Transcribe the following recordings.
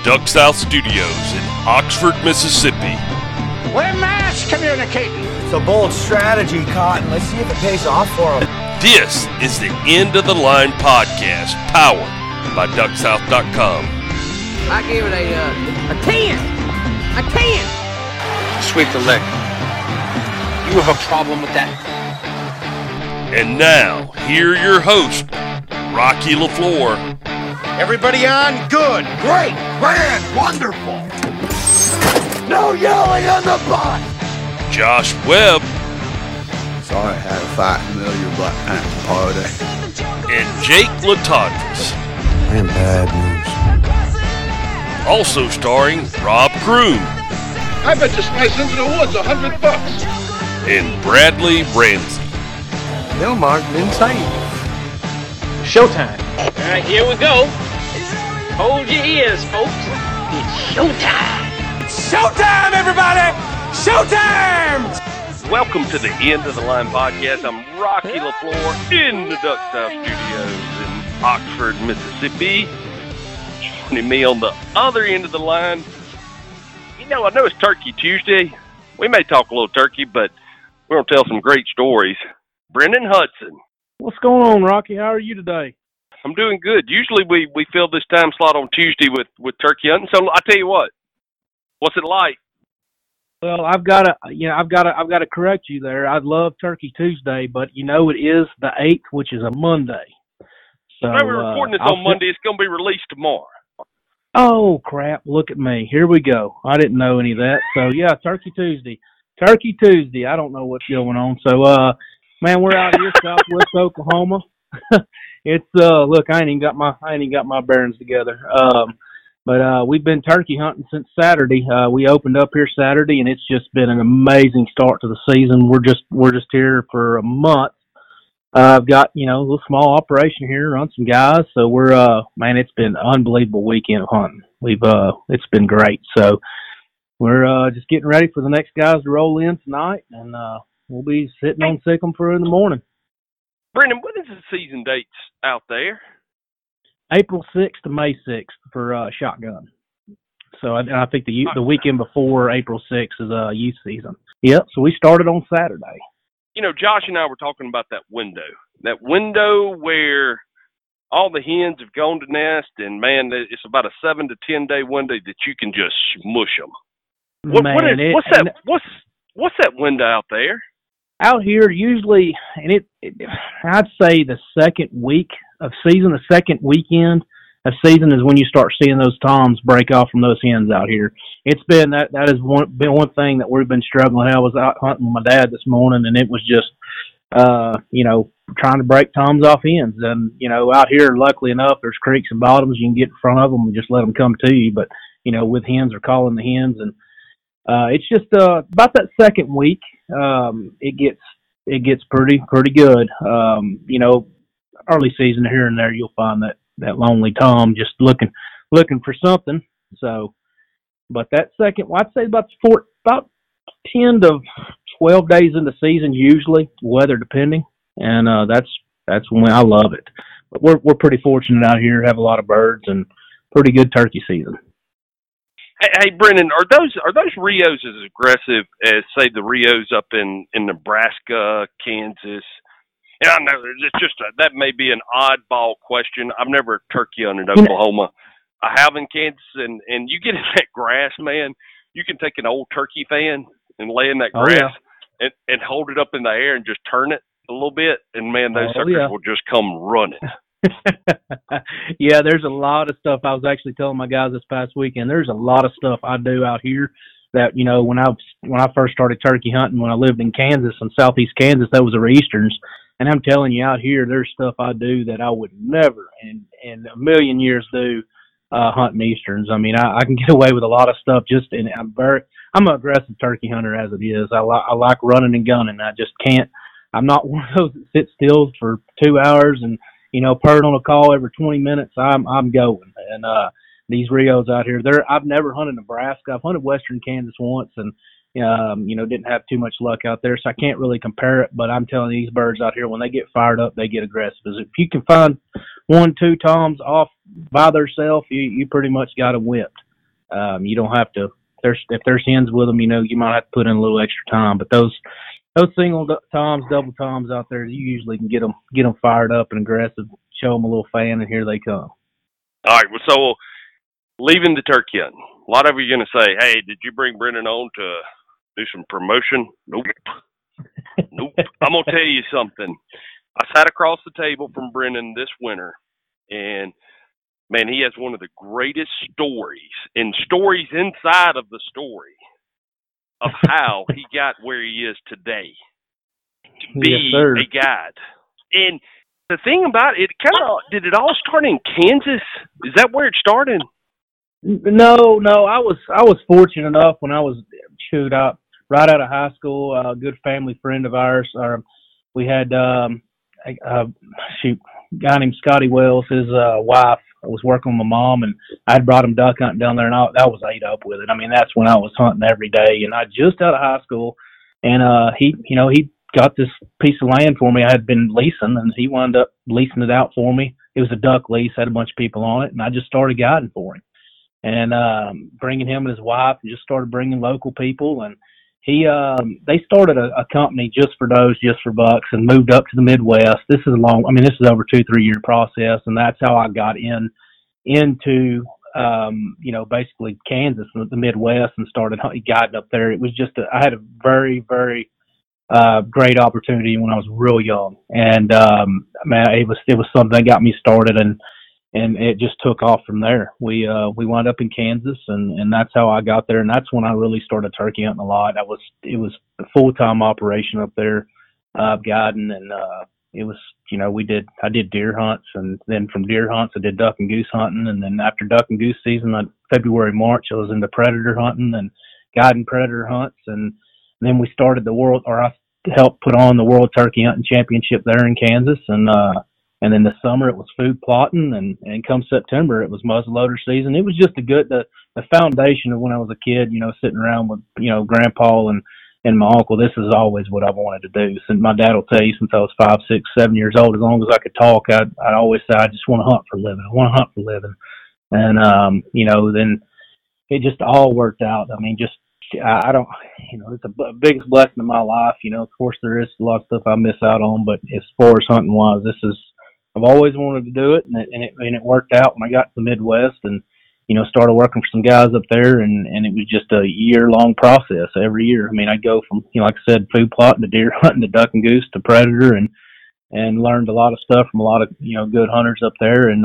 Duck South Studios in Oxford, Mississippi. We're mass communicating. It's a bold strategy, Cotton. Let's see if it pays off for them. This is the End of the Line podcast, powered by DuckSouth.com. I give it a 10. A 10. Sweep the leg. You have a problem with that? And now, here are your hosts, Rocky LaFleur. Everybody on? Good. Great. Grand. Wonderful. No yelling on the bus. Josh Webb. Sorry I had to fight in the middle of your Black Panther party. And Jake Latondras. I am bad news. Also starring Rob Kroon. I bet you slice into the woods $100. And Bradley Ramsey. Bill Mark insane. Showtime. All right, here we go. Hold your ears, folks. It's showtime. Showtime, everybody! Showtime! Welcome to the End of the Line podcast. I'm Rocky LaFleur in the Duck South Studios in Oxford, Mississippi. Joining me on the other end of the line, I know it's Turkey Tuesday. We may talk a little turkey, but we're going to tell some great stories. Brendan Hudson. What's going on, Rocky? How are you today? I'm doing good. Usually we fill this time slot on Tuesday with turkey hunting. So I tell you what's it like? Well, I've got to correct you there. I love Turkey Tuesday, but it is the 8th, which is a Monday. So we're recording this on Monday. It's going to be released tomorrow. Oh crap! Look at me. Here we go. I didn't know any of that. So yeah, Turkey Tuesday. Turkey Tuesday. I don't know what's going on. So man, we're out here Southwest Oklahoma. It's look, I ain't even got my bearings together. But we've been turkey hunting since Saturday. We opened up here Saturday, and it's just been an amazing start to the season. We're just here for a month. I've got a little small operation here, run some guys. So we're man, it's been an unbelievable weekend of hunting. It's been great. So we're just getting ready for the next guys to roll in tonight, and we'll be sitting on Sick'em for in the morning. Brendan, what is the season dates out there? April 6th to May 6th for shotgun. So I think the weekend before April 6th is youth season. Yep. So we started on Saturday. Josh and I were talking about that window where all the hens have gone to nest, and man, it's about a 7 to 10 day window that you can just smush them. What's that window out there? Out here, usually, and I'd say the second week of season, the second weekend of season is when you start seeing those toms break off from those hens out here. It's been that has been one thing that we've been struggling. I was out hunting with my dad this morning, and it was just, trying to break toms off hens. And, out here, luckily enough, there's creeks and bottoms. You can get in front of them and just let them come to you. But, with hens, they're calling the hens. And it's just about that second week, it gets pretty good. Early season here and there, you'll find that lonely tom just looking for something. So, but that second, I'd say about 10 to 12 days into season, usually weather depending, and that's when I love it. But we're pretty fortunate out here, have a lot of birds and pretty good turkey season. Hey, Brendan, are those Rios as aggressive as, say, the Rios up in Nebraska, Kansas? And I know that may be an oddball question. I've never turkey hunted in Oklahoma. I have in Kansas, and you get in that grass, man. You can take an old turkey fan and lay in that grass and hold it up in the air and just turn it a little bit, and man, those suckers will just come running. Yeah, there's a lot of stuff. I was actually telling my guys this past weekend, there's a lot of stuff I do out here that, when I first started turkey hunting, when I lived in Kansas, in southeast Kansas, that was the Easterns. And I'm telling you, out here, there's stuff I do that I would never in a million years do hunting Easterns. I mean, I can get away with a lot of stuff I'm an aggressive turkey hunter as it is. I like running and gunning. I just can't. I'm not one of those that sit still for 2 hours and, purring on a call every 20 minutes. I'm going. And these Rios out here, I've never hunted Nebraska. I've hunted western Kansas once and, didn't have too much luck out there. So I can't really compare it. But I'm telling you, these birds out here, when they get fired up, they get aggressive. If you can find 1-2 toms off by themselves, you pretty much got them whipped. You don't have to. If there's hens with them, you might have to put in a little extra time. But those single toms, double toms out there, you usually can get them fired up and aggressive. Show them a little fan, and here they come. All right. Well, so leaving the turkey hunting, a lot of you are going to say, "Hey, did you bring Brendan on to do some promotion?" Nope. Nope. I'm going to tell you something. I sat across the table from Brendan this winter, and man, he has one of the greatest stories inside of the story of how he got where he is today to be a guide. And the thing about it, did it all start in Kansas? Is that where it started? No. I was fortunate enough when I was right out of high school. A good family friend of ours. We had a guy named Scotty Wells. His wife was working with my mom, and I had brought him duck hunting down there, and I was ate up with it. I mean, that's when I was hunting every day, and I just out of high school, and he got this piece of land for me. I had been leasing, and he wound up leasing it out for me. It was a duck lease, had a bunch of people on it, and I just started guiding for him, and bringing him and his wife, and just started bringing local people, and they started a company just for does, just for bucks, and moved up to the Midwest. This is over 2-3 year process, and that's how I got into basically Kansas, the Midwest, and started guiding up there. It was just I had a very, very great opportunity when I was real young, and it was something that got me started, and it just took off from there. We wound up in Kansas, and that's how I got there, and that's when I really started turkey hunting a lot. It was a full-time operation up there, guiding, and it was, I did deer hunts, and then from deer hunts I did duck and goose hunting, and then after duck and goose season, February, March, I was into predator hunting and guiding predator hunts, and then we started I helped put on the World Turkey Hunting Championship there in Kansas, and then the summer it was food plotting, and come September it was muzzleloader season. It was just the foundation of when I was a kid, sitting around with, Grandpa and my uncle. This is always what I've wanted to do. Since my dad will tell you, since I was 5, 6, 7 years old, as long as I could talk, I'd always say, I just want to hunt for a living. I want to hunt for a living. And, then it just all worked out. I mean, I don't, it's the biggest blessing in my life. Of course there is a lot of stuff I miss out on, but as far as hunting wise, I've always wanted to do it, and it worked out when I got to the Midwest, and started working for some guys up there, and it was just a year-long process every year. I mean, I'd go from, like I said, food plotting to deer hunting to duck and goose to predator, and learned a lot of stuff from a lot of good hunters up there. And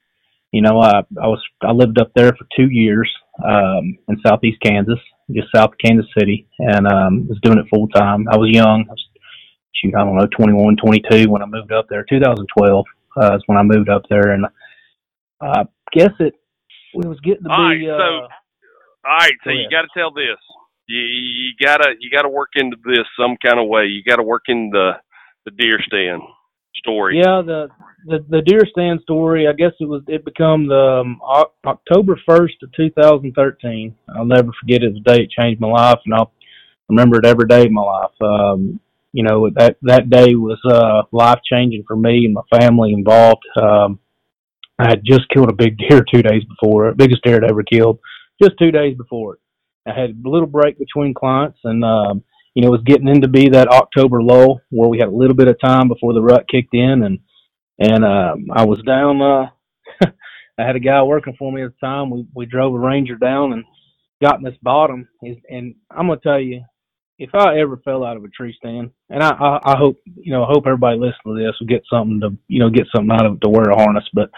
I lived up there for 2 years in southeast Kansas, just south of Kansas City, and was doing it full time. I was young. I was 21, 22 when I moved up there. 2012 is when I moved up there, and I guess it was getting to be. All right, so you got to tell this. You gotta work into this some kind of way. You got to work in the deer stand story. Yeah, the deer stand story. I guess it became the October 1st of 2013. I'll never forget it. The day it changed my life, and I'll remember it every day of my life. That day was life changing for me and my family involved. I had just killed a big deer 2 days before, biggest deer I'd ever killed, just 2 days before it. I had a little break between clients, and it was getting into be that October lull where we had a little bit of time before the rut kicked in, and I was down. I had a guy working for me at the time. We drove a Ranger down and got in this bottom, and I'm gonna tell you, if I ever fell out of a tree stand, and I hope I hope everybody listening to this will get something out of it to wear a harness. But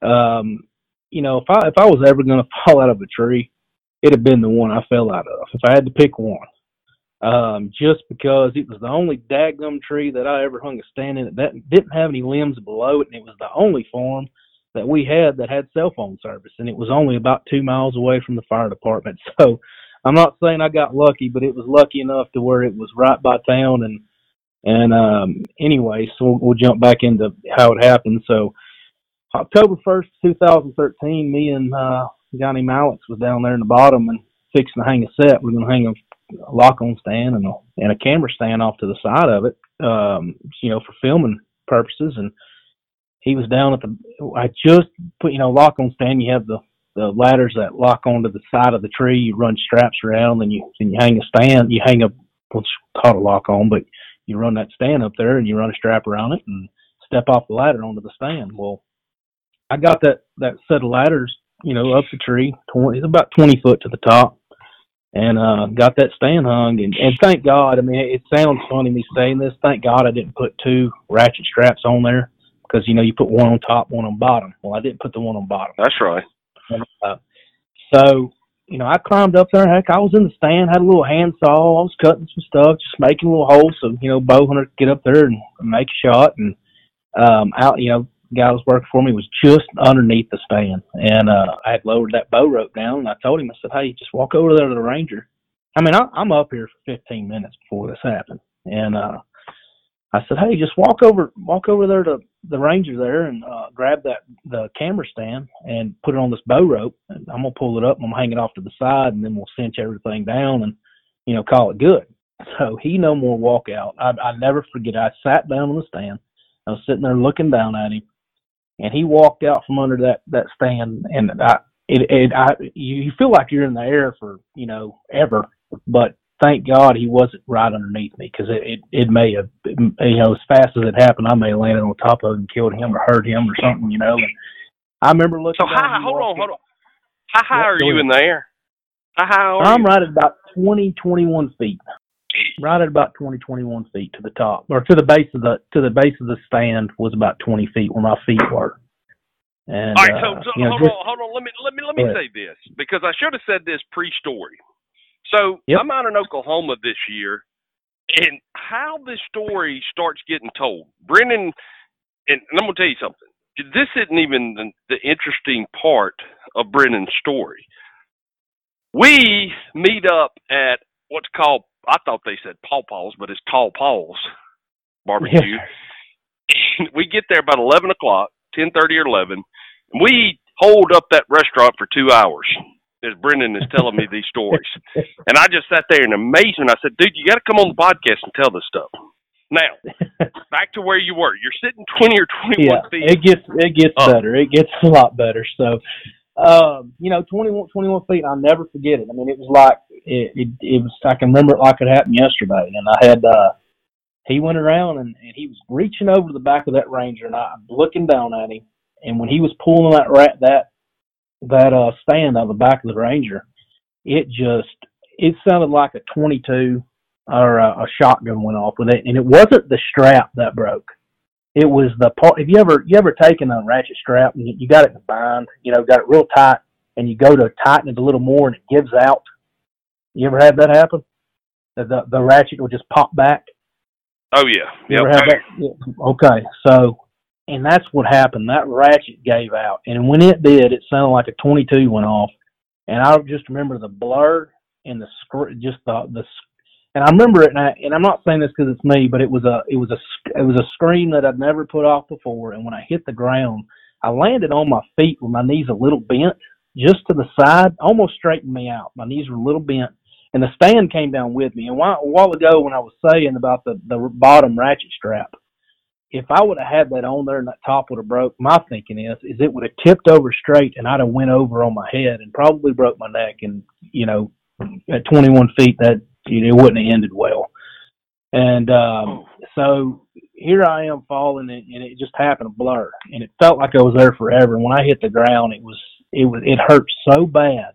if I was ever going to fall out of a tree, it'd have been the one I fell out of. If I had to pick one, just because it was the only daggum tree that I ever hung a stand in that didn't have any limbs below it, and it was the only farm that we had that had cell phone service, and it was only about 2 miles away from the fire department. So I'm not saying I got lucky, but it was lucky enough to where it was right by town. And anyway, so we'll jump back into how it happened. So October 1st, 2013, me and Johnny Alex was down there in the bottom and fixing to hang a set. We're going to hang a lock-on stand and a camera stand off to the side of it, for filming purposes. And he was down at I just put, lock-on stand, you have the the ladders that lock onto the side of the tree. You run straps around, and you hang a stand. You hang what's called a lock on, but you run that stand up there, and you run a strap around it, and step off the ladder onto the stand. Well, I got that set of ladders, up the tree. It's about 20 foot to the top, and got that stand hung. And thank God. I mean, it sounds funny me saying this. Thank God I didn't put 2 ratchet straps on there. Because, you put one on top, one on bottom. Well, I didn't put the one on bottom. That's right. And, so, I climbed up there. Heck, I was in the stand, had a little handsaw. I was cutting some stuff, just making a little holes so, bow hunter could get up there and make a shot. And, the guy who was working for me was just underneath the stand. And I had lowered that bow rope down, and I told him, I said, hey, just walk over there to the Ranger. I mean, I'm up here for 15 minutes before this happened. And I said, hey, just walk over there to the Ranger there and grab the camera stand and put it on this bow rope. And I'm going to pull it up and I'm going to hang it off to the side, and then we'll cinch everything down and, call it good. So he no more walk out. I never forget. I sat down on the stand. I was sitting there looking down at him, and he walked out from under that stand. And you feel like you're in the air for, ever, but thank God he wasn't right underneath me, because it may have, as fast as it happened, I may have landed on top of him and killed him or hurt him or something, And I remember looking. So hold on. How high are you in the air? How high are you? I'm right at about 21 feet. Right at about 21 feet to the top, or to the base of the stand was about 20 feet where my feet were. And, all right, so hold on. Let me say this, because I should have said this pre-story. So I'm out in Oklahoma this year, and how this story starts getting told, Brennan, and I'm going to tell you something. This isn't even the interesting part of Brennan's story. We meet up at what's called, I thought they said Paw Paws, but it's Tall Paws barbecue. Yeah. We get there about 11 o'clock, 10:30 or 11. And we hold up that restaurant for 2 hours as Brennan is telling me these stories. And I just sat there in amazement. I said, dude, you got to come on the podcast and tell this stuff. Now, back to where you were. You're sitting 20 or 21 feet. It gets better. It gets a lot better. So, 21 feet, I'll never forget it. I mean, it was like, it was, I can remember it like it happened yesterday. And I had, he went around and he was reaching over the back of that Ranger, and I'm looking down at him. And when he was pulling that stand out of the back of the Ranger, it sounded like a 22 or a shotgun went off with it. And it wasn't the strap that broke. It was the part. Have you ever taken a ratchet strap and you got it in a bind, got it real tight, and you go to tighten it a little more and it gives out? You ever had that happen? The ratchet will just pop back? Oh, yeah. You ever had that? Yeah. Okay. So, and that's what happened. That ratchet gave out. And when it did, it sounded like a 22 went off. And I just remember the blur and and I remember it, and I'm not saying this because it's me, but it was a scream that I'd never put off before. And when I hit the ground, I landed on my feet with my knees a little bent, just to the side, almost straightened me out. My knees were a little bent, and the stand came down with me. And a while ago, when I was saying about the bottom ratchet strap, if I would have had that on there and that top would have broke, my thinking is it would have tipped over straight, and I'd have went over on my head and probably broke my neck. And at 21 feet, that it wouldn't have ended well. And so here I am falling, and it just happened to blur, and it felt like I was there forever. And when I hit the ground, it hurt so bad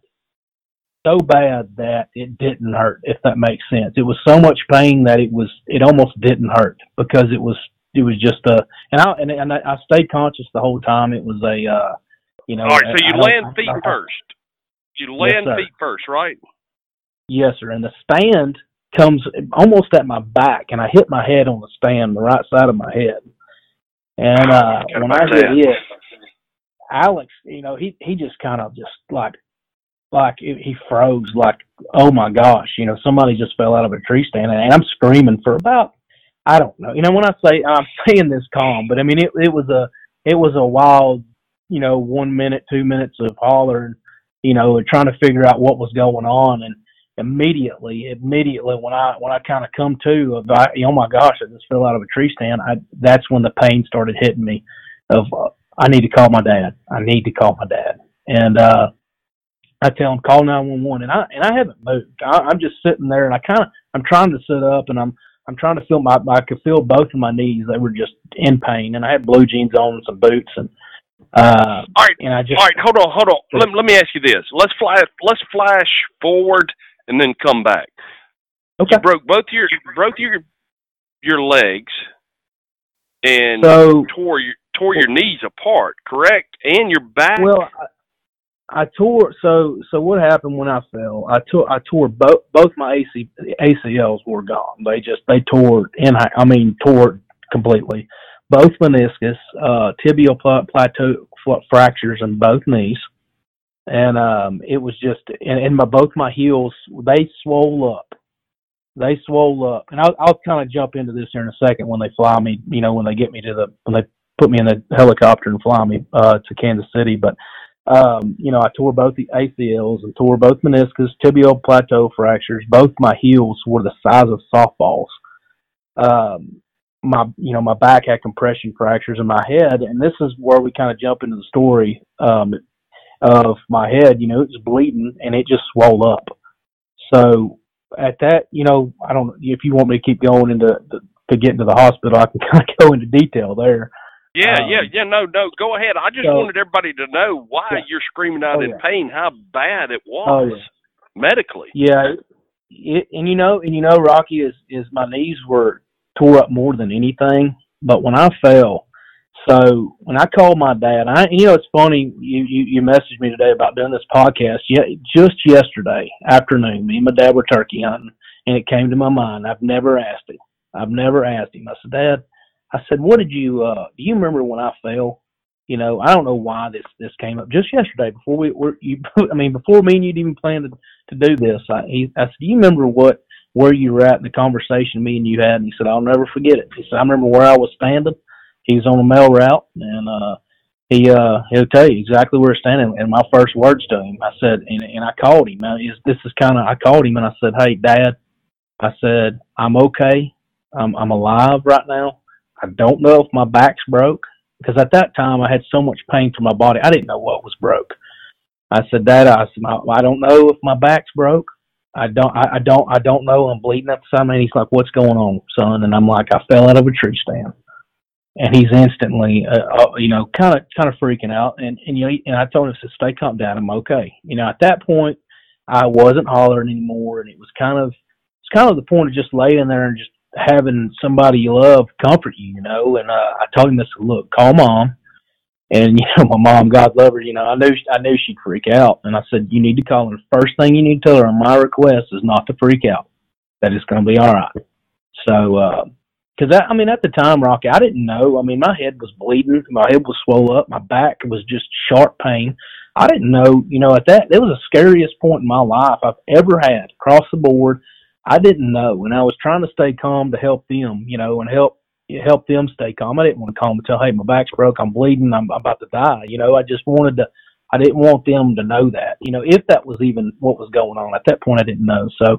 that it didn't hurt, if that makes sense. It was so much pain that it almost didn't hurt, because it was just and I stayed conscious the whole time. It was All right, so you land feet first. You land feet first, right? Yes, sir. And the stand comes almost at my back, and I hit my head on the stand, the right side of my head. And when I hit it, Alex, he just kind of just like he froze, like, oh my gosh, somebody just fell out of a tree stand, and I'm screaming for about, I don't know. When I say, I'm saying this calm, but I mean, it was a wild, 1 minute, 2 minutes of hollering, trying to figure out what was going on. And immediately when I kind of come to, oh my gosh, I just fell out of a tree stand. That's when the pain started hitting me of, I need to call my dad. And, I tell them call 911, and I haven't moved. I'm just sitting there, and I'm trying to sit up, and I'm trying to feel I could feel both of my knees. They were just in pain, and I had blue jeans on and some boots, and all right, and I just all right. Hold on. Let me ask you this. Let's flash forward and then come back. Okay. You broke both your legs and so, tore your knees apart, correct? And your back. Well, I tore. So what happened when I fell? I tore both my ACLs were gone. They tore tore completely. Both meniscus, tibial plateau fractures in both knees, and it was just and both my heels, they swole up. And I'll kind of jump into this here in a second when they fly me. When they get me when they put me in the helicopter and fly me to Kansas City, but. I tore both the ACLs and tore both meniscus, tibial plateau fractures. Both my heels were the size of softballs. My back had compression fractures in my head, and this is where we kind of jump into the story of my head. It was bleeding and it just swelled up. So at that, I don't. If you want me to keep going to get into the hospital, I can kind of go into detail there. Yeah, no, go ahead. I just wanted everybody to know why you're screaming out in pain, how bad it was medically. Yeah, Rocky, is my knees were tore up more than anything. But when I fell, so when I called my dad, it's funny, you messaged me today about doing this podcast. Yeah, just yesterday afternoon, me and my dad were turkey hunting, and it came to my mind. I've never asked him. I said, Dad, I said, what did you, do you remember when I fell? I don't know why this came up just yesterday before before me and you'd even planned to do this. I said, do you remember where you were at in the conversation me and you had? And he said, I'll never forget it. He said, I remember where I was standing. He was on a mail route, and he'll tell you exactly where he's standing. And my first words to him, I said, and I called him. I called him and I said, hey, Dad, I said, I'm okay. I'm alive right now. I don't know if my back's broke, because at that time I had so much pain through my body. I didn't know what was broke. I said, Dad, I don't know if my back's broke. I don't know. I'm bleeding at the time. And he's like, what's going on, son? And I'm like, I fell out of a tree stand. And he's instantly, kind of freaking out. And I told him, stay calm, Dad, I'm okay. At that point, I wasn't hollering anymore, and it's kind of the point of just laying there and just having somebody you love comfort you, and I told him, I said, look, call Mom. And my mom, God love her, I knew she'd freak out, and I said, you need to call her. First thing you need to tell her on my request is not to freak out, that it's going to be all right. So because at the time, Rocky, I didn't know. My head was bleeding, my head was swollen up, my back was just sharp pain. I didn't know, at that, it was the scariest point in my life I've ever had across the board. I didn't know, and I was trying to stay calm to help them, and help them stay calm. I didn't want to call them and tell, hey, my back's broke, I'm bleeding, I'm about to die. I didn't want them to know that, if that was even what was going on. At that point, I didn't know. So,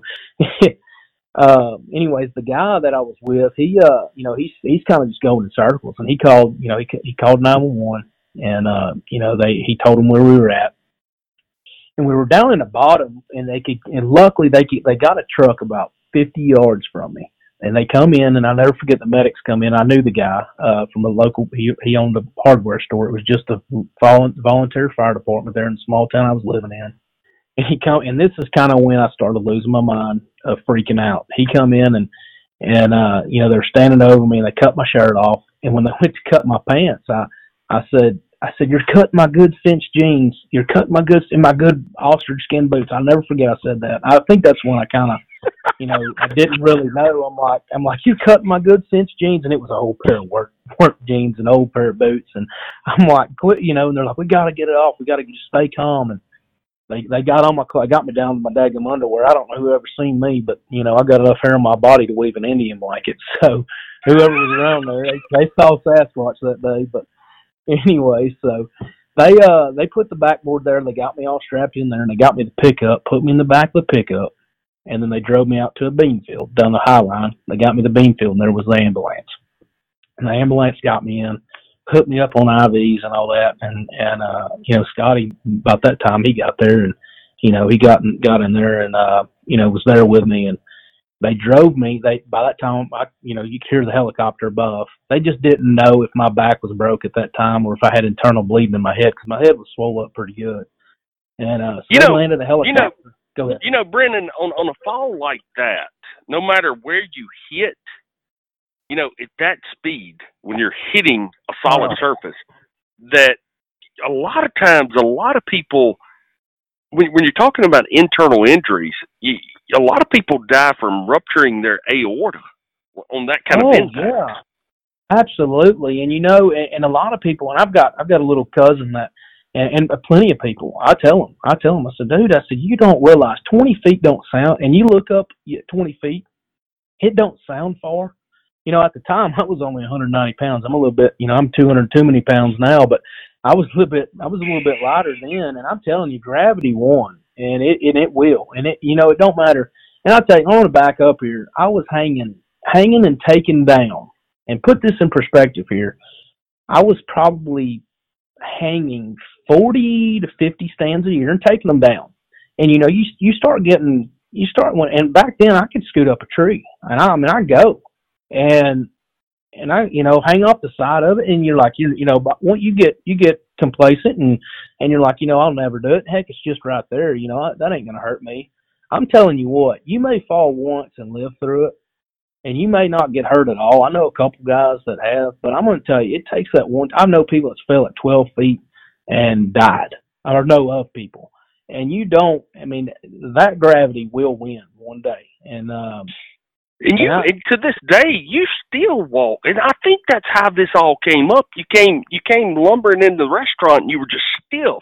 anyways, the guy that I was with, he's kind of just going in circles, and he called 911, and he told them where we were at. And we were down in the bottom, and luckily they got a truck about 50 yards from me. And they come in, and I'll never forget, the medics come in. I knew the guy from a local, he owned a hardware store. It was just a volunteer fire department there in the small town I was living in. And this is kind of when I started losing my mind of freaking out. He come in, and they're standing over me, and they cut my shirt off. And when they went to cut my pants, I said, you're cutting my good cinch jeans. You're cutting my good ostrich skin boots. I'll never forget I said that. I think that's when I kind of, I didn't really know. I'm like, you're cutting my good cinch jeans. And it was a whole pair of work jeans and an old pair of boots. And I'm like, quit, and they're like, we got to get it off. We got to just stay calm. And they got on my got me down to my daggum underwear. I don't know who ever seen me, but, I got enough hair on my body to weave an Indian blanket. So whoever was around there, they saw Sasquatch that day. But anyway, so they put the backboard there, and they got me all strapped in there, and they got me the pickup, put me in the back of the pickup, and then they drove me out to a bean field down the High Line. They got me the bean field, and there was the ambulance. And the ambulance got me in, put me up on IVs and all that, and Scotty, about that time, he got there, and he got in there and was there with me, and they drove me. By that time, you could hear the helicopter above. They just didn't know if my back was broke at that time or if I had internal bleeding in my head, because my head was swollen up pretty good. And so they landed the helicopter. Go ahead. Brennan, on a fall like that, no matter where you hit, at that speed, when you're hitting a solid surface, that a lot of times, a lot of people, when you're talking about internal injuries, a lot of people die from rupturing their aorta on that kind of impact. Yeah, absolutely. And and a lot of people, and I've got a little cousin that, and plenty of people, I tell them, I said, dude, you don't realize 20 feet don't sound, and you look up at 20 feet, it don't sound far. At the time I was only 190 pounds. I'm a little bit, I'm 200 too many pounds now, but I was a little bit lighter then, and I'm telling you, gravity won, and it will, and it don't matter. And I'll tell you, I want to back up here. I was hanging and taken down, and put this in perspective here. I was probably hanging 40 to 50 stands a year and taking them down. And you start and back then I could scoot up a tree, and I go and I hang off the side of it, and you're like, but once you get complacent and you're like, I'll never do it. Heck, it's just right there. That ain't gonna hurt me. I'm telling you what, you may fall once and live through it, and you may not get hurt at all. I know a couple guys that have, but I'm going to tell you, it takes that one. I know people that fell at 12 feet and died, or know of people. And that gravity will win one day. And to this day, you still walk. And I think that's how this all came up. You came lumbering into the restaurant, and you were just stiff.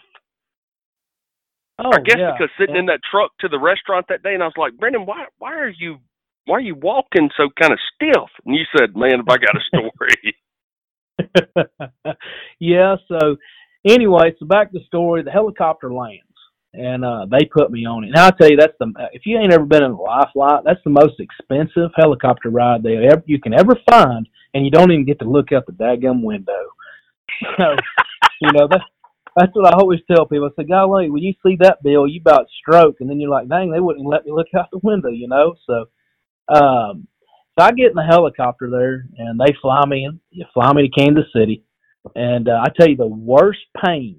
Oh, I guess because sitting in that truck to the restaurant that day, and I was like, Brendan, why are you walking so kind of stiff? And you said, man, if I got a story. Yeah, so anyway, so back to the story. The helicopter lands, and they put me on it. And I'll tell you, if you ain't ever been in a life flight, that's the most expensive helicopter ride you can ever find, and you don't even get to look out the daggum window. So, that's what I always tell people. I say, golly, when you see that bill, you about stroke, and then you're like, dang, they wouldn't let me look out the window, So I get in the helicopter there, and they fly me to Kansas City. And I tell you, the worst pain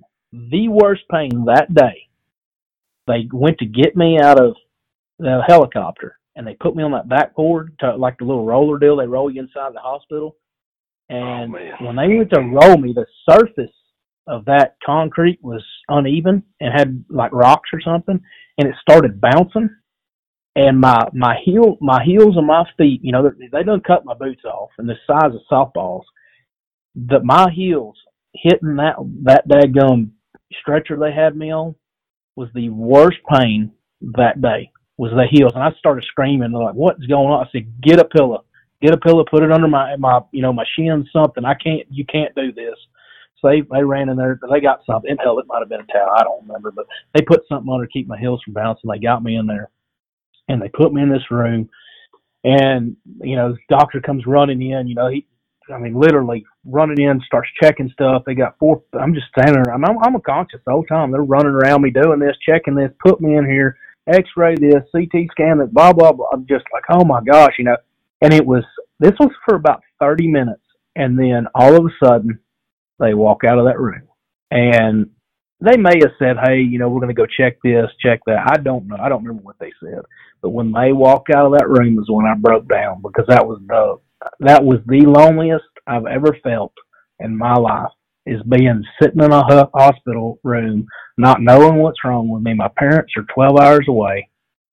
that day, they went to get me out of the helicopter, and they put me on that backboard, like the little roller deal they roll you inside the hospital. And when they went to roll me, the surface of that concrete was uneven and had like rocks or something, and it started bouncing. And my heels and my feet, they done cut my boots off, and the size of softballs. My heels hitting that daggum stretcher they had me on was the worst pain that day. Was the heels, and I started screaming. They're like, "What's going on?" I said, "Get a pillow, put it under my my shin, something. You can't do this." So they ran in there. They got something. Hell, it might have been a towel. I don't remember, but they put something under to keep my heels from bouncing. They got me in there. And they put me in this room, and, the doctor comes running in, literally running in, starts checking stuff. They got I'm just standing there. I'm unconscious the whole time. They're running around me doing this, checking this, put me in here, x-ray this, CT scan this, blah, blah, blah. I'm just like, oh my gosh, and this was for about 30 minutes. And then all of a sudden they walk out of that room, and they may have said, hey, we're going to go check this, check that. I don't know. I don't remember what they said. But when they walked out of that room was when I broke down, because that was the loneliest I've ever felt in my life, is being sitting in a hospital room, not knowing what's wrong with me. My parents are 12 hours away,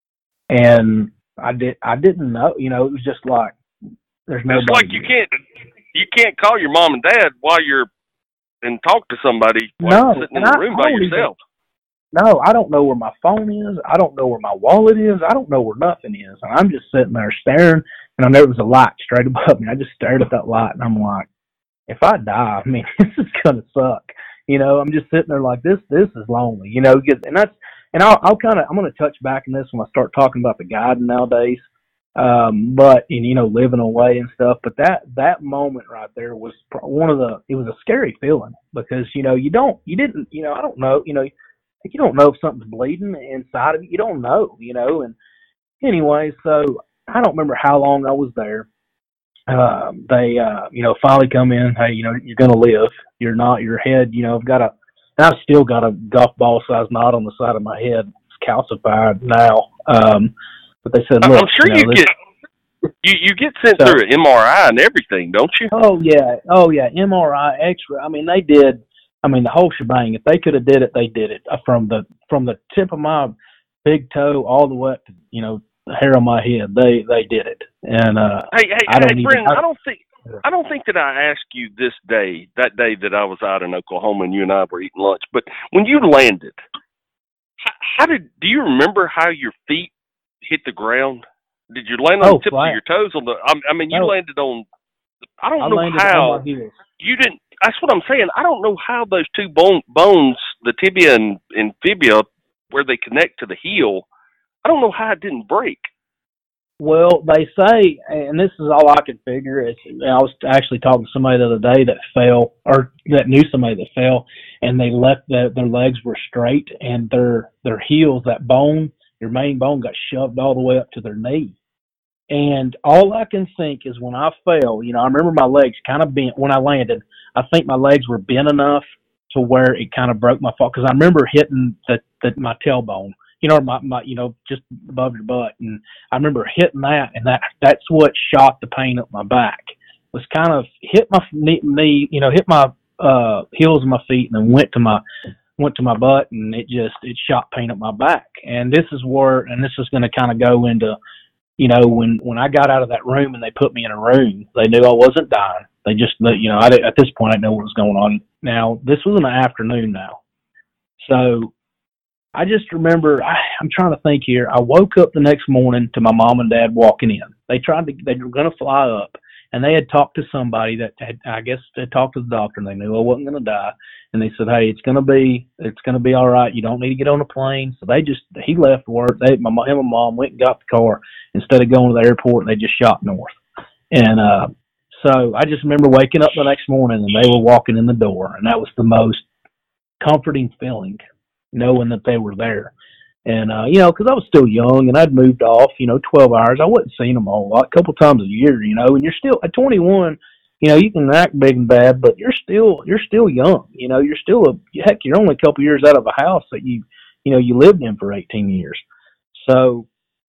and I didn't know. It was just like there's no. It's like you can't call your mom and dad while you're and talk to somebody sitting in the room by yourself. No, I don't know where my phone is. I don't know where my wallet is. I don't know where nothing is. And I'm just sitting there staring, and there was a light straight above me. I just stared at that light, and I'm like, if I die, this is gonna suck. I'm just sitting there like this is lonely. And I'm gonna touch back on this when I start talking about the guiding nowadays. But living away and stuff, but that moment right there was it was a scary feeling, because I don't know, you don't know if something's bleeding inside of you. You don't know, And anyway, so I don't remember how long I was there. They finally come in. Hey, you're going to live. You're not. Your head, I've still got a golf ball size knot on the side of my head. It's calcified now. But they said, look, I'm sure you get sent through an MRI and everything, don't you? Oh yeah, MRI, X-ray. I mean, they did. I mean, the whole shebang. If they could have did it, they did it. From the tip of my big toe all the way up to the hair on my head. They did it. And Brendan, I don't think that I asked you that day that I was out in Oklahoma and you and I were eating lunch. But when you landed, do you remember how your feet hit the ground? Did you land on the tip of your toes? You landed on. I don't know how you didn't. That's what I'm saying. I don't know how those two bones, the tibia and fibula, where they connect to the heel. I don't know how it didn't break. Well, they say, and this is all I could figure. I was actually talking to somebody the other day that fell, or that knew somebody that fell, and they left their legs were straight, and their heels, that bone, their main bone, got shoved all the way up to their knee. And all I can think is when I fell, I remember my legs kind of bent when I landed. I think my legs were bent enough to where it kind of broke my fall, because I remember hitting my tailbone. My just above your butt. And I remember hitting that, and that's what shot the pain up my back. Was kind of hit my knee, hit my heels of my feet, and then went to my butt, and it shot pain up my back. And this is going to kind of go into, when I got out of that room and they put me in a room, they knew I wasn't dying. They just, at this point I didn't know what was going on. Now, this was in the afternoon now. So I just remember, I'm trying to think here. I woke up the next morning to my mom and dad walking in. They were going to fly up, and they had talked to somebody that they talked to the doctor, and they knew I wasn't going to die. And they said, hey, it's going to be all right. You don't need to get on a plane. So he left work. Him and mom went and got the car. Instead of going to the airport, they just shot north. And, so I just remember waking up the next morning and they were walking in the door, and that was the most comforting feeling, knowing that they were there. And, because I was still young and I'd moved off, 12 hours. I wasn't seeing them a whole lot, a couple times a year, and you're still at 21, you can act big and bad, but you're still young. You're still you're only a couple years out of a house that you lived in for 18 years. So,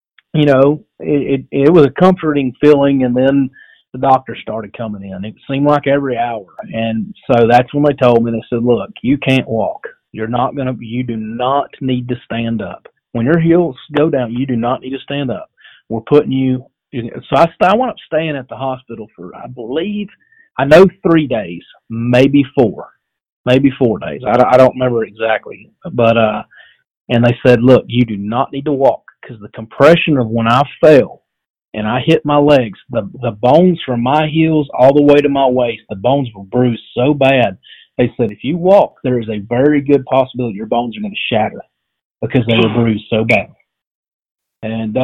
it was a comforting feeling. And then the doctor started coming in. It seemed like every hour. And so that's when they told me, they said, look, you can't walk. You do not need to stand up. When your heels go down, you do not need to stand up. We're putting you. So I wound up staying at the hospital for, I believe, 3 days, maybe 4 days. I don't remember exactly. But, and they said, look, you do not need to walk, because the compression of when I fell and I hit my legs, the bones from my heels all the way to my waist, the bones were bruised so bad. They said, if you walk, there is a very good possibility your bones are going to shatter because they were bruised so bad. And,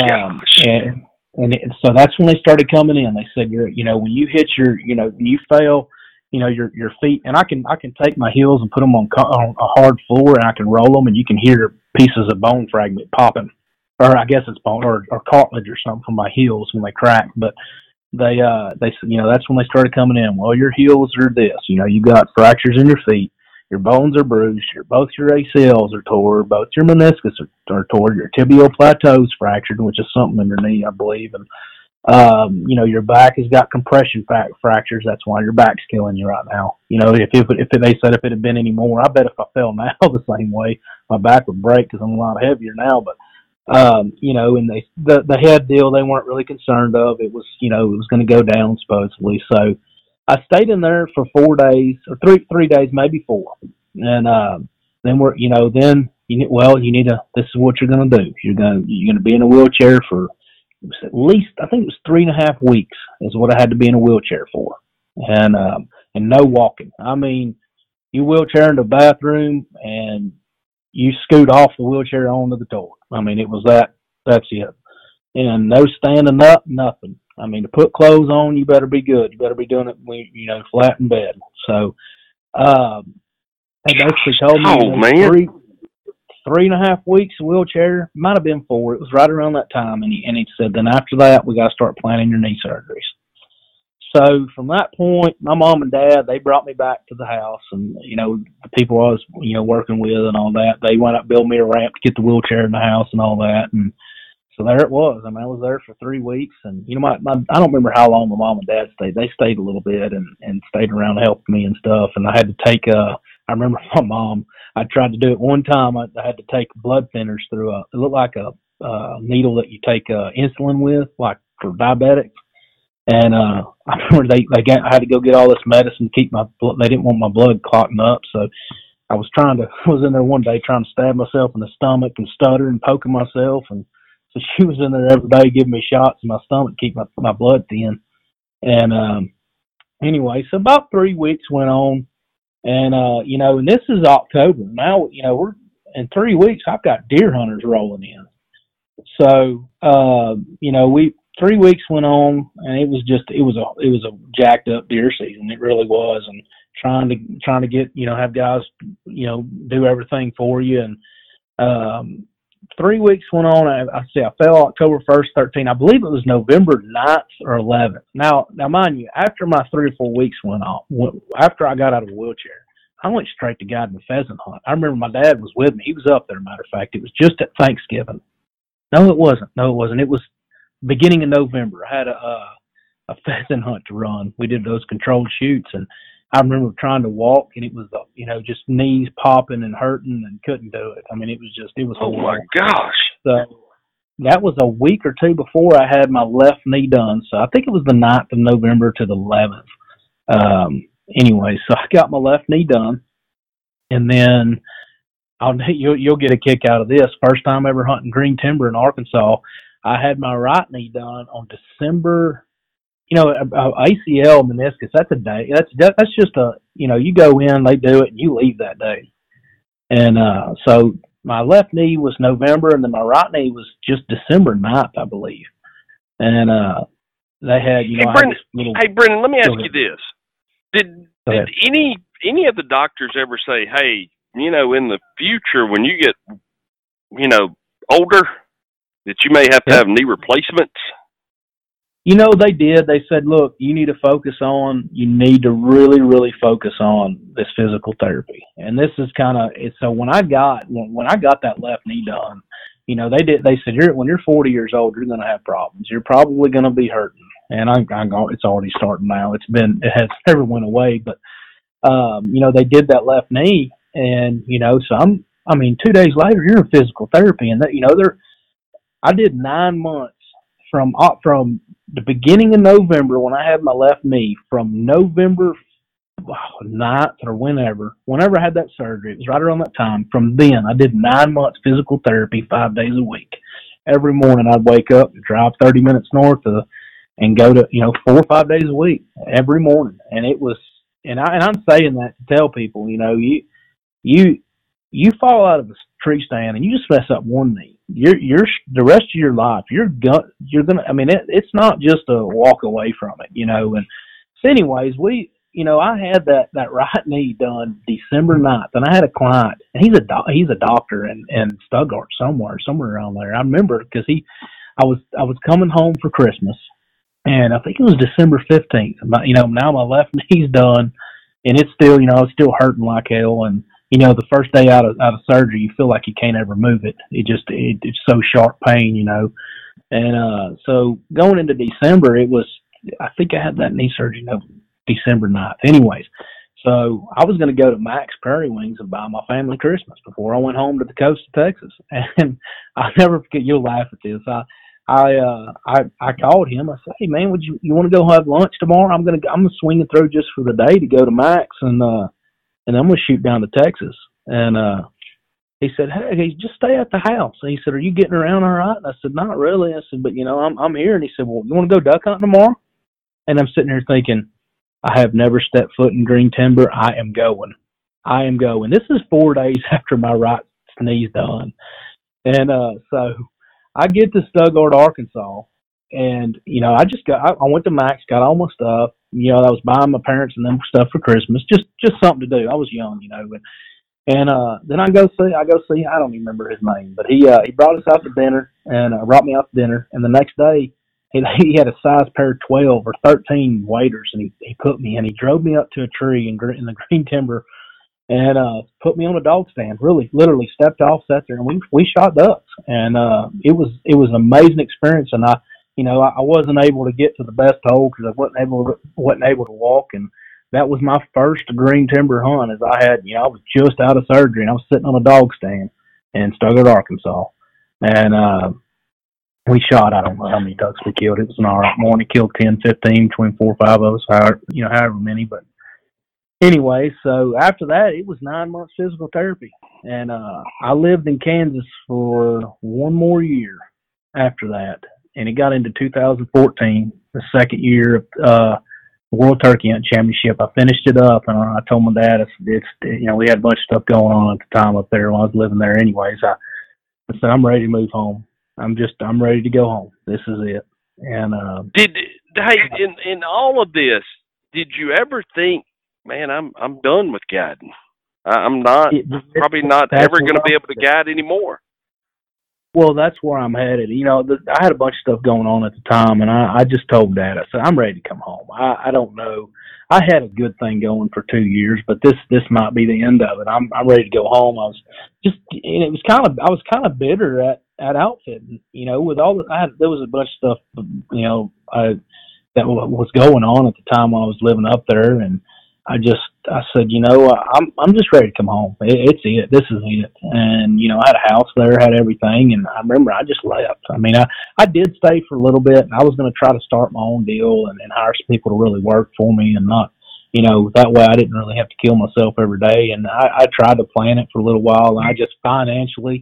so that's when they started coming in. They said, when you hit when you fail, your feet, and I can take my heels and put them on a hard floor, and I can roll them, and you can hear pieces of bone fragment popping, or I guess it's bone or cartilage or something from my heels when they crack. But they said, that's when they started coming in. Well, your heels are this, you got fractures in your feet, your bones are bruised, both your ACLs are tore, both your meniscus are tore, your tibial plateau is fractured, which is something in your knee, I believe, and your back has got compression fractures. That's why your back's killing you right now. If they said if it had been any more, I bet if I fell now the same way, my back would break because I'm a lot heavier now. But and the head deal they weren't really concerned of. It was it was going to go down supposedly. So I stayed in there for 4 days or 3 days, maybe 4, and then you need to. This is what you're going to do. You're going to be in a wheelchair for at least, I think it was 3.5 weeks is what I had to be in a wheelchair for, and no walking. I mean, you wheelchair in the bathroom and you scoot off the wheelchair onto the toilet. I mean, it was that's it. And no standing up, nothing. I mean, to put clothes on, you better be good. You better be doing it, flat in bed. So, they basically told me, 3.5 weeks in a wheelchair. Might have been 4. It was right around that time. And he said, then after that, we got to start planning your knee surgeries. So from that point, my mom and dad, they brought me back to the house, and, the people I was, working with and all that, they went up, built me a ramp to get the wheelchair in the house and all that. And so there it was. I mean, I was there for 3 weeks, and, I don't remember how long my mom and dad stayed. They stayed a little bit and stayed around helping me and stuff. And I had to take, I remember my mom, I tried to do it one time. I had to take blood thinners through it looked like a needle that you take insulin with, like for diabetics. And I remember I had to go get all this medicine to keep my blood. They didn't want my blood clotting up, so I was in there one day trying to stab myself in the stomach and stutter and poking myself, and so she was in there every day giving me shots in my stomach to keep my blood thin. And anyway, so about 3 weeks went on, and and this is October now. We're in 3 weeks. I've got deer hunters rolling in, so 3 weeks went on, and it was a jacked up deer season. It really was, and trying to get have guys do everything for you. And 3 weeks went on. I fell October 1st, 13. I believe it was November 9th or 11th. Now mind you, after my 3 or 4 weeks went on, after I got out of a wheelchair, I went straight to guiding the pheasant hunt. I remember my dad was with me. He was up there. Matter of fact, it was just at Thanksgiving. No, it wasn't. It was beginning of November. I had a pheasant hunt to run. We did those controlled shoots, and I remember trying to walk, and it was just knees popping and hurting, and couldn't do it. I mean, it was oh horrible. My gosh. So that was a week or two before I had my left knee done. So I think it was the 9th of November to the 11th. Anyway, so I got my left knee done, and then you'll get a kick out of this. First time ever hunting green timber in Arkansas. I had my right knee done on December. ACL meniscus. That's a day. That's just you go in, they do it, and you leave that day. And so my left knee was November, and then my right knee was just December 9th, I believe. And they had Hey, Brendan, let me ask you this: Did any of the doctors ever say, hey, in the future when you get older, that you may have to have knee replacements? They did. They said, look, you need to really, really focus on this physical therapy. And this is so when I got that left knee done, they said, when you're 40 years old, you're going to have problems. You're probably going to be hurting. And it's already starting now. It has never went away, but, they did that left knee, and, so 2 days later, you're in physical therapy, and I did 9 months from the beginning of November when I had my left knee, from November 9th or whenever I had that surgery. It was right around that time. From then, I did 9 months physical therapy 5 days a week. Every morning I'd wake up and drive 30 minutes north and go to 4 or 5 days a week every morning. And it was, and I'm saying that to tell people, you fall out of a tree stand and you just mess up one knee. You're the rest of your life, you're gonna. It's not just a walk away from it, And so, anyways, I had that right knee done December 9th, and I had a client, and he's a doctor in Stuttgart somewhere around there. I remember because I was coming home for Christmas, and I think it was December 15th. Now my left knee's done, and it's still it's still hurting like hell, and. The first day out of surgery, you feel like you can't ever move it. It's so sharp pain, And so going into December, I think I had that knee surgery December 9th. Anyways, so I was going to go to Max Prairie Wings and buy my family Christmas before I went home to the coast of Texas. And I'll never forget. You'll laugh at this. I called him. I said, "Hey man, you want to go have lunch tomorrow? I'm gonna swing it through just for the day to go to Max and I'm going to shoot down to Texas." And he said, "Hey, just stay at the house." And he said, "Are you getting around all right?" And I said, "Not really." I said, "But, I'm here." And he said, "Well, you want to go duck hunting tomorrow?" And I'm sitting here thinking, I have never stepped foot in green timber. I am going. This is 4 days after my right knee's done. And so I get to Stuttgart, Arkansas. And, I went to Max, got all my stuff. I was buying my parents and them stuff for Christmas, just something to do. I was young, And then I go see, I don't even remember his name, but he brought us out to dinner and brought me out to dinner. And the next day, he had a size pair of 12 or 13 waders, and he put me in. He drove me up to a tree in the green timber and put me on a dog stand. Really, literally stepped off, sat there, and we shot ducks. And it was an amazing experience. And I wasn't able to get to the best hole because I wasn't able to walk. And that was my first green timber hunt. As I was just out of surgery, and I was sitting on a dog stand in Stuttgart, Arkansas, and we shot, I don't know how many ducks we killed. It was an all right morning. Killed 10, 15, between 4 or 5 of us, however many. But anyway, so after that, it was 9 months physical therapy, and I lived in Kansas for 1 more year after that, and it got into 2014, the second year of World Turkey Hunt Championship. I finished it up, and I told my dad, we had a bunch of stuff going on at the time up there when I was living there. Anyways, I said, I'm ready to move home. I'm ready to go home. This is it. And in all of this, did you ever think, man, I'm done with guiding? I'm probably not ever going to be able to guide anymore. Well, that's where I'm headed. I had a bunch of stuff going on at the time, and I just told Dad, I said, I'm ready to come home. I don't know. I had a good thing going for 2 years, but this might be the end of it. I'm ready to go home. I was kind of bitter at outfitting, with all there was a bunch of stuff, that was going on at the time when I was living up there, and I said, I'm just ready to come home. It's it. This is it. And, I had a house there, had everything. And I remember I just left. I mean, I did stay for a little bit, and I was going to try to start my own deal and hire some people to really work for me and not, that way I didn't really have to kill myself every day. And I tried to plan it for a little while. And I just financially,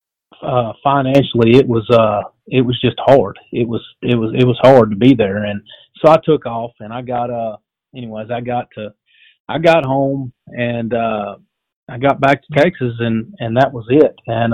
it was just hard. It was hard to be there. And so I took off, and I got home, and I got back to Texas, and that was it. And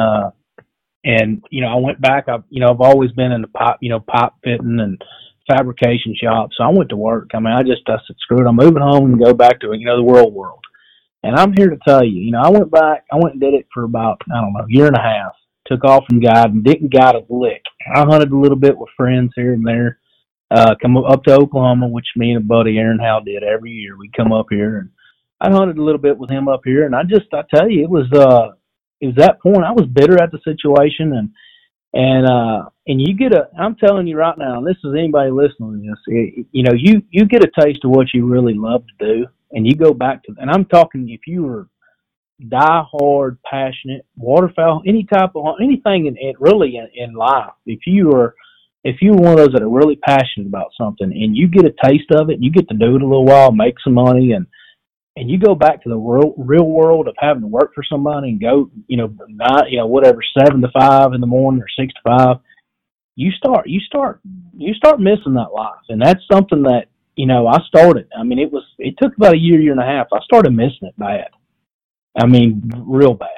I went back. I've always been in the pipe fitting and fabrication shop. So I went to work. I mean, I said, screw it. I'm moving home and go back to, the world. And I'm here to tell you, I went and did it for about, I don't know, a year and a half. Took off from guiding, didn't guide a lick. I hunted a little bit with friends here and there. Come up to Oklahoma, which me and a buddy Aaron Howe did every year. We'd come up here, and I hunted a little bit with him up here. And I tell you, it was that point. I was bitter at the situation, and you get I'm telling you right now, and this is anybody listening to this, you get a taste of what you really love to do, and you go back to, and I'm talking if you were die-hard, passionate, waterfowl, anything in life, if you were one of those that are really passionate about something and you get a taste of it, you get to do it a little while, make some money, and you go back to the real world of having to work for somebody and go, 7 to 5 in the morning or 6 to 5, you start missing that life. And that's something that, I started. I mean, it took about a year and a half. I started missing it bad. I mean, real bad.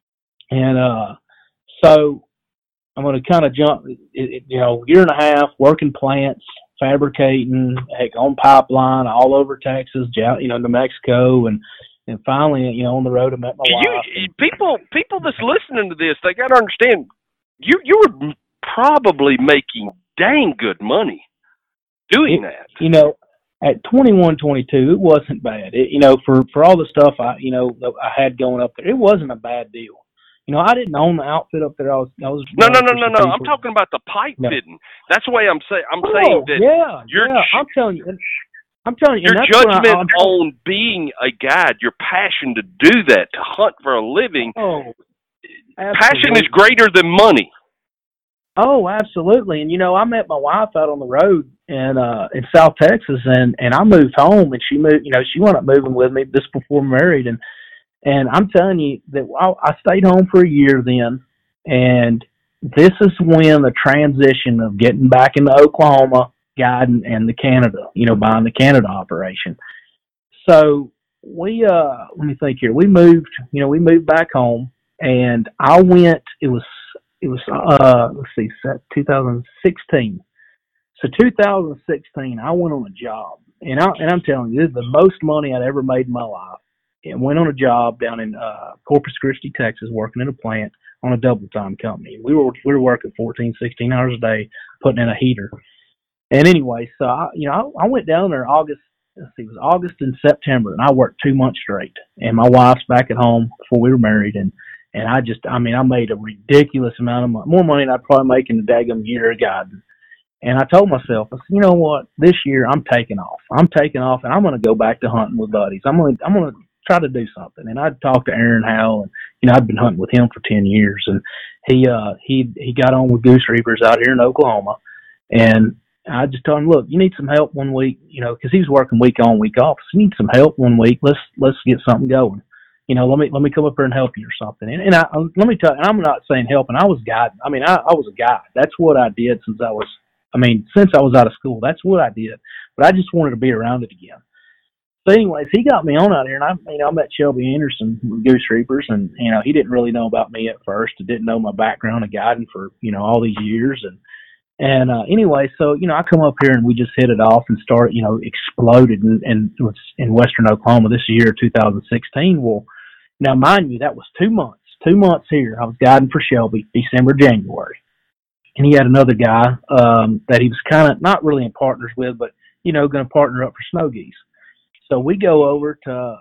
And so I'm going to kind of jump, year and a half, working plants, fabricating, on pipeline all over Texas, New Mexico, and finally, on the road, I met my wife. People that's listening to this, they got to understand, you were probably making dang good money doing that. At 21, 22, it wasn't bad. For all the stuff I had going up there, it wasn't a bad deal. I didn't own the outfit up there. I was No. I'm talking about the pipe fitting. That's the way I'm saying. I'm saying that. I'm telling you. Your judgment on being a guide, your passion to do that, to hunt for a living. Oh, passion is greater than money. Oh, absolutely. And I met my wife out on the road in South Texas, and I moved home, and she moved. She wound up moving with me just before married, and I'm telling you that I stayed home for a year then, and this is when the transition of getting back into Oklahoma, guiding, and the Canada, buying the Canada operation. So we, let me think here. We moved back home, and I went. It was 2016. So 2016, I went on a job, and I'm telling you, this is the most money I'd ever made in my life. went on a job down in Corpus Christi, Texas, working in a plant on a double time company. We were working 14, 16 hours a day, putting in a heater. And anyway, so I went down there August. It was August and September, and I worked 2 months straight. And my wife's back at home before we were married, and I made a ridiculous amount of money, more money than I'd probably make in a daggum year of guiding. And I told myself, I said, you know what? This year I'm taking off. And I'm going to go back to hunting with buddies. I'm going to try to do something. And I'd talked to Aaron Howell, and I'd been hunting with him for 10 years, and he got on with Goose Reapers out here in Oklahoma, and I just told him, look, you need some help one week, because he was working week on, week off. So you need some help one week. Let's get something going. Let me come up here and help you or something. And let me tell you, and I'm not saying helping. I was guiding. I was a guide. That's what I did since I was out of school. That's what I did. But I just wanted to be around it again. So anyways, he got me on out here, and I met Shelby Anderson with Goose Reapers, and he didn't really know about me at first. He didn't know my background of guiding for all these years, and anyway, so I come up here and we just hit it off and started, exploded in Western Oklahoma this year, 2016. Well, now mind you, that was 2 months. 2 months here. I was guiding for Shelby, December, January, and he had another guy that he was kind of not really in partners with, but going to partner up for snow geese. So we go over to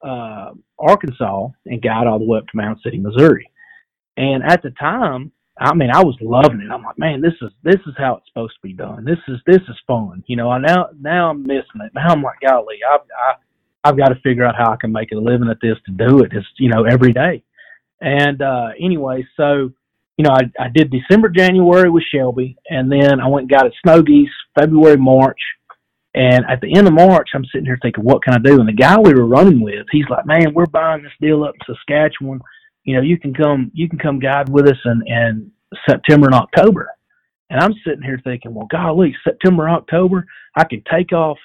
Arkansas and guide all the way up to Mound City, Missouri. And at the time, I was loving it. I'm like, man, this is how it's supposed to be done. This is fun. Now I'm missing it. Now I'm like, golly, I've got to figure out how I can make a living at this to do it. It's every day. And anyway, so I did December, January with Shelby, and then I went and got at snow geese February, March. And at the end of March, I'm sitting here thinking, what can I do? And the guy we were running with, he's like, man, we're buying this deal up in Saskatchewan. You can come guide with us in September and October. And I'm sitting here thinking, well, golly, September, October, I can take off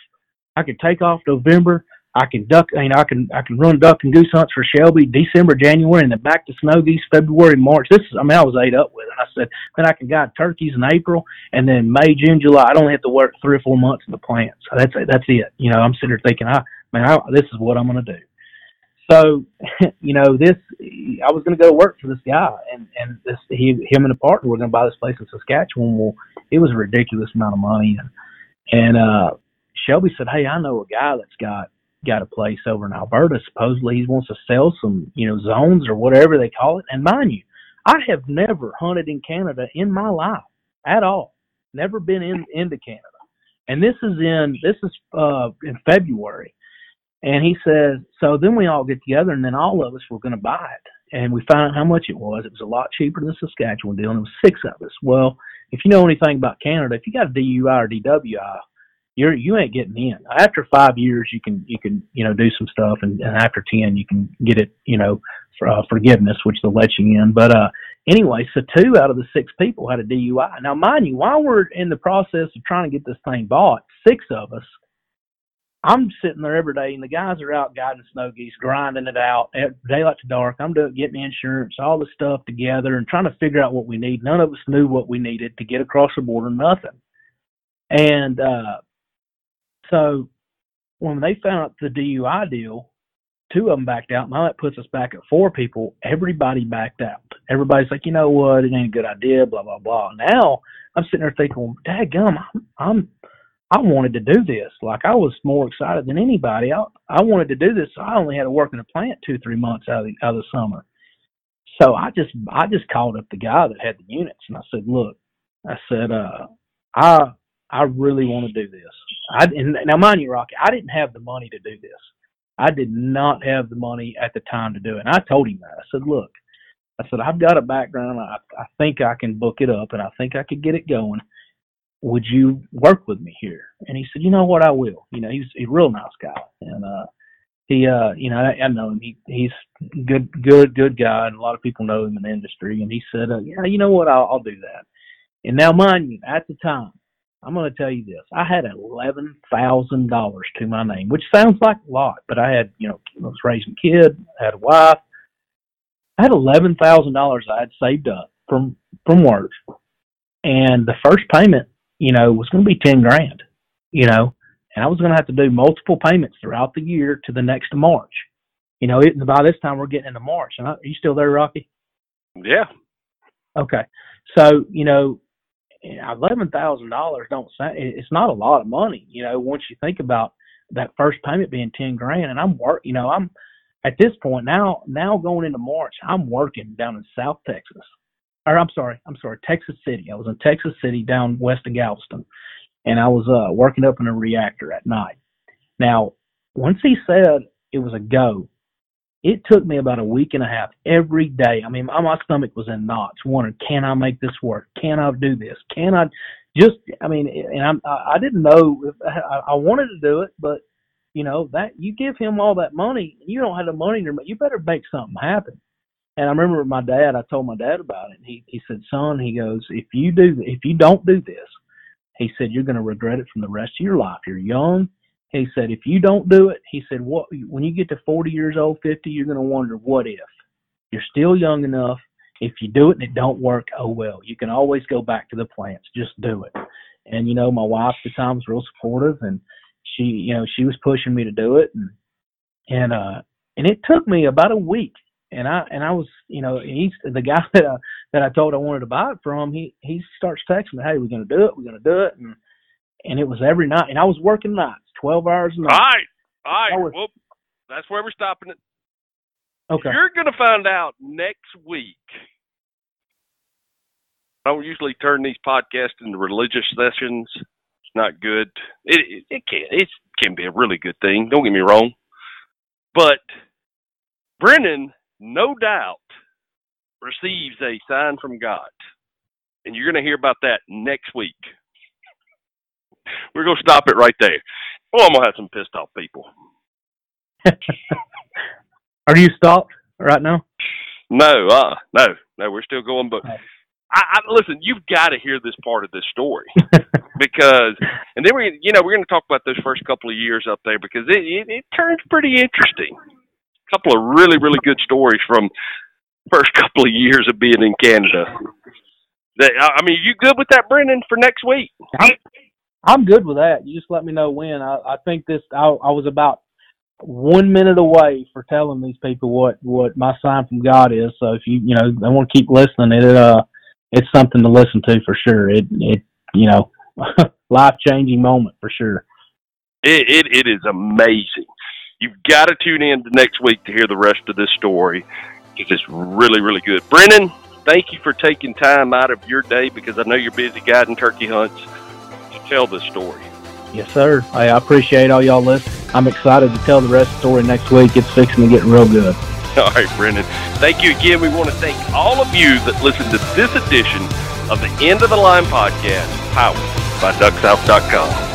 November. I can run duck and goose hunts for Shelby December, January, and then back to snow geese February, March. I was ate up with it. I said, then I can guide turkeys in April, and then May, June, July. I don't have to work 3 or 4 months in the plant. So that's it. I'm sitting here thinking, this is what I'm going to do. So, I was going to go work for this guy, and him and a partner were going to buy this place in Saskatchewan. Well, it was a ridiculous amount of money, and Shelby said, hey, I know a guy that's got a place over in Alberta. Supposedly he wants to sell some, zones or whatever they call it. And mind you, I have never hunted in Canada in my life at all. Never been into Canada. And this is in February. And he says, so then we all get together, and then all of us were going to buy it. And we found out how much it was. It was a lot cheaper than the Saskatchewan deal, and it was 6 of us. Well, if you know anything about Canada, if you got a DUI or DWI, you ain't getting in. After 5 years, you can do some stuff, and after 10, you can get it, forgiveness, which they'll let you in. But anyway, so 2 out of the 6 people had a DUI. Now, mind you, while we're in the process of trying to get this thing bought, 6 of us, I'm sitting there every day, and the guys are out guiding snow geese, grinding it out, daylight to dark. I'm getting insurance, all this stuff together, and trying to figure out what we need. None of us knew what we needed to get across the border, nothing. And so when they found out the DUI deal, 2 of them backed out. Now that puts us back at 4 people. Everybody backed out. Everybody's like, you know what? It ain't a good idea, blah, blah, blah. Now I'm sitting there thinking, well, dadgum, I wanted to do this. Like, I was more excited than anybody. I wanted to do this. So I only had to work in a plant 2-3 months out of the summer. So I just called up the guy that had the units, and I said, look, I really want to do this. Now, mind you, Rocky, I didn't have the money to do this. I did not have the money at the time to do it. And I told him that. I said, look, I've got a background. I think I can book it up, and I think I could get it going. Would you work with me here? And he said, you know what, I will. He's a real nice guy. And he, I know him. He's good guy, and a lot of people know him in the industry. And he said, yeah, you know what, I'll do that. And now, mind you, at the time, I'm going to tell you this. I had $11,000 to my name, which sounds like a lot, but I had, I was raising a kid, I had a wife. I had $11,000 I had saved up from work. And the first payment, was going to be $10,000, and I was going to have to do multiple payments throughout the year to the next March. by this time we're getting into March. Are you still there, Rocky? Yeah. Okay. So, $11,000 it's not a lot of money, once you think about that first payment being $10,000, and I'm at this point now going into March, I'm working down in South Texas. Or I'm sorry, Texas City. I was in Texas City down west of Galveston, and I was working up in a reactor at night. Now, once he said it was a go, it took me about a week and a half every day. I mean, my stomach was in knots, wondering, can I make this work? Can I do this? Can I and I didn't know if I wanted to do it, but that you give him all that money, you don't have the money, you better make something happen. And I remember my dad, I told my dad about it. He said, son, he goes, if you don't do this, he said, you're going to regret it from the rest of your life. You're young. He said, if you don't do it, he said, when you get to 40 years old, 50, you're going to wonder, what if? You're still young enough. If you do it and it don't work, oh well. You can always go back to the plants. Just do it. And, my wife at the time was real supportive, and she was pushing me to do it. And it took me about a week. And I was, he's the guy that I told I wanted to buy it from. He starts texting me, hey, we're going to do it. We're going to do it. And it was every night. And I was working nights, 12 hours a night. All right. Well, that's where we're stopping it. Okay. You're going to find out next week. I don't usually turn these podcasts into religious sessions. It's not good. It can be a really good thing. Don't get me wrong. But Brennan, no doubt, receives a sign from God. And you're going to hear about that next week. We're going to stop it right there. Well, I'm going to have some pissed off people. Are you stopped right now? No, we're still going. But listen, you've got to hear this part of this story because, and then we're going to talk about those first couple of years up there because it turns pretty interesting. A couple of really, really good stories from the first couple of years of being in Canada. You good with that, Brendan, for next week? I'm good with that. You just let me know when. I think I was about 1 minute away for telling these people what my sign from God is. So if they want to keep listening, it's something to listen to for sure. It life-changing moment for sure. It is amazing. You've got to tune in next week to hear the rest of this story because it's really, really good. Brennan, thank you for taking time out of your day because I know you're busy guiding turkey hunts to tell this story. Yes, sir. I appreciate all y'all listening. I'm excited to tell the rest of the story next week. It's fixing to get real good. All right, Brendan. Thank you again. We want to thank all of you that listened to this edition of the End of the Line podcast, powered by DuckSouth.com.